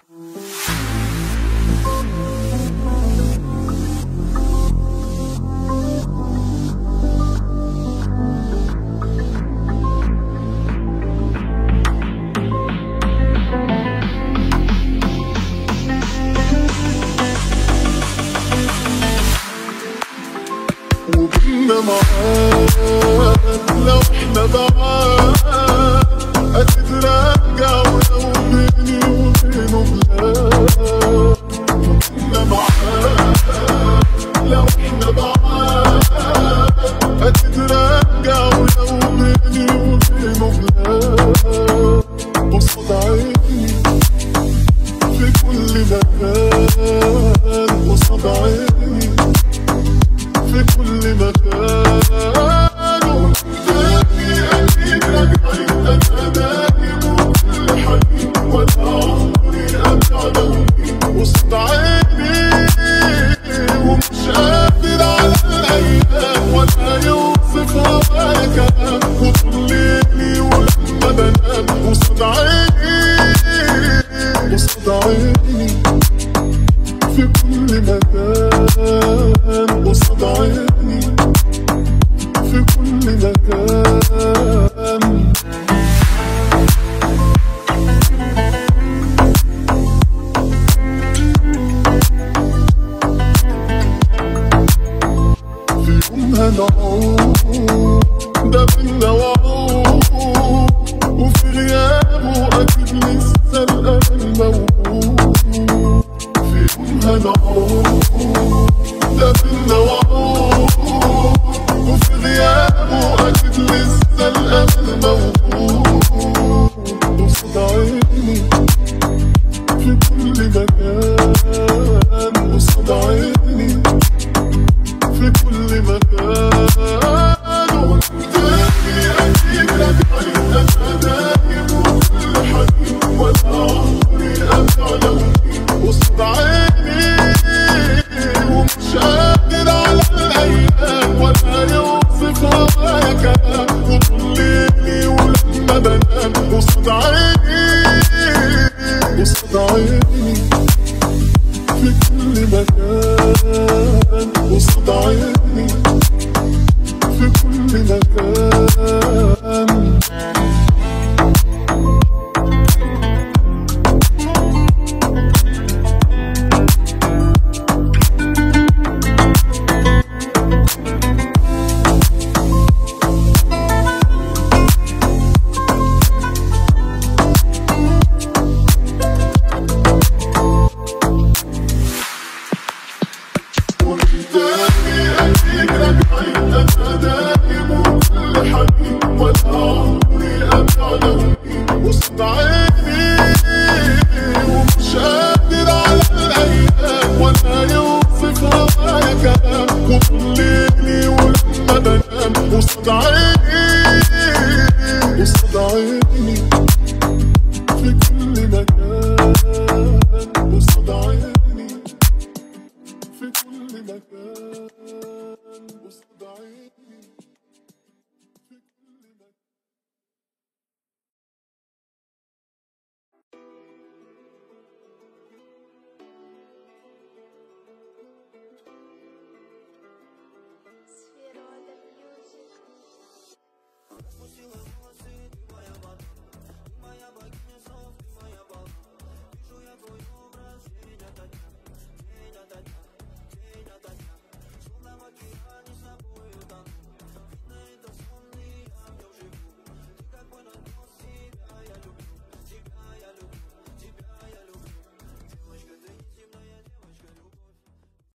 وكنا معاك لو احنا بعاد هتتراجع ولو بيني وبينه بلاد. وكنا معاك لو احنا بعاد هتتراجع ولو بيني وبينه بلاد. قصاد عيني في كل مكان، قصاد عيني في كل مكان. وقدامي أكيد راجعين أنا دايم وكل حنين وأنا عمري أرجع لوين. وسط عيني ومش قادر على الأيام ولا يوصف هوايا كلام. وطول ليلي ولما بنام وسط عيني، وسط عيني في كل مكان. قصاد عيني في كل مكان. في يوم هنعود ده بينا وعود، وفي غيابه أكيد لسه الأمل موجود. في يوم هنعود ده بينا وعود، وفي غيابه أكيد لسه الأمل موجود. قصاد عيني في كل مكان، قصاد عيني في كل مكان. وقدامي أكيد راجعين أنا دايم وكل حنين وأنا عمري أرجع لوين. قصاد عيني ومش قادر على الأيام ولا يوصف هوايا كلام. وطول ليلي ولما بنام قصاد عيني، قصاد عيني في كل مكان. قصاد عيني في كل مكان. قصاد عيني، قصاد عيني في كل مكان. قصاد عيني في كل مكان. قصاد عيني في كل مكان.